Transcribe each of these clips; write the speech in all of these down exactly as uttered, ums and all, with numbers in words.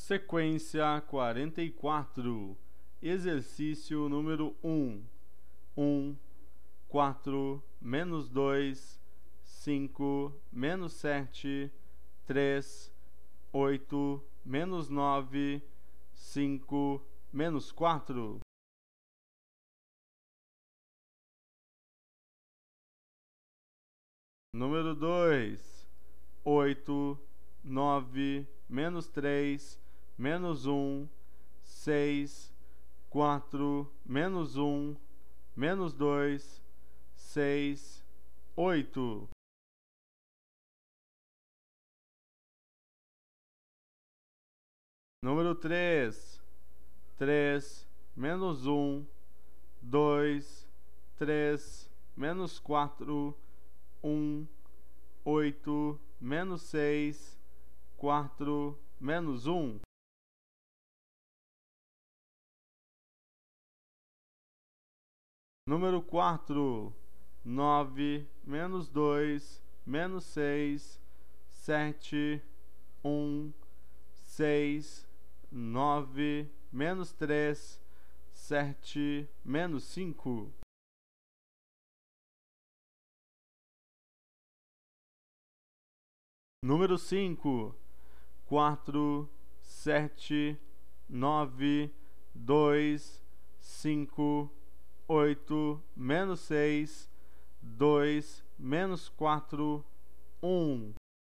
Sequência quarenta e quatro, exercício número um. um, quatro, menos dois, cinco, menos sete, três, oito, menos nove, cinco, menos quatro. Número dois, oito, nove, menos três, menos um, seis, quatro, menos um, menos dois, seis, oito. Número três, três, menos um, dois, três, menos quatro, um, oito, menos seis, quatro, menos um. Número quatro, nove, menos dois, menos seis, sete, um, seis, nove, menos três, sete, menos cinco. Número cinco, quatro, sete, nove, dois, cinco, oito, menos seis, dois, menos quatro, um.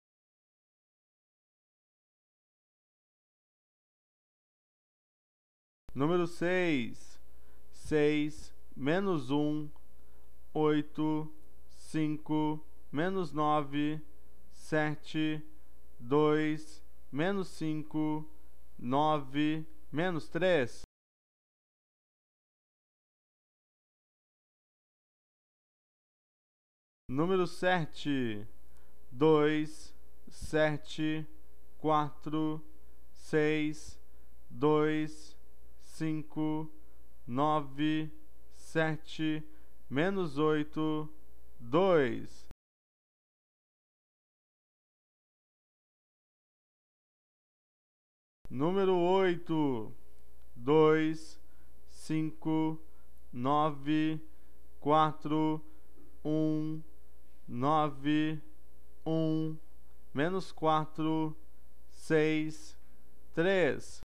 Número seis, seis, menos um, oito, cinco, menos nove, sete, dois, menos cinco, nove, menos três. Número sete, dois, sete, quatro, seis, dois, cinco, nove, sete, menos oito, dois. Número oito, dois, cinco, nove, quatro, um, nove, um, menos quatro, seis, três.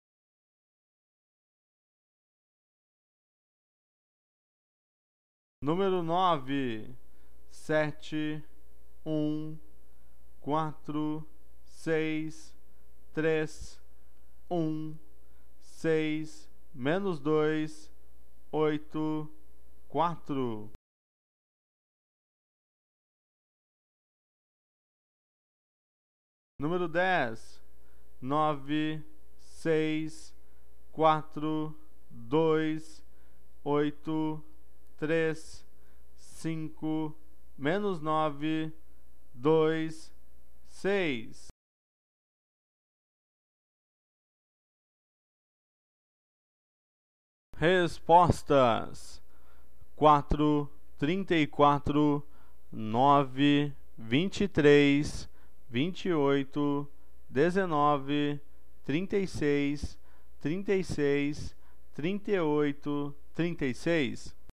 Número nove, sete, um, quatro, seis, três, um, seis, menos dois, oito, quatro. Número dez, nove, seis, quatro, dois, oito, três, cinco, menos nove, dois, seis. Respostas: quatro, trinta e quatro, nove, vinte e três, vinte e oito, dezenove, trinta e seis, trinta e seis, trinta e oito, trinta e seis.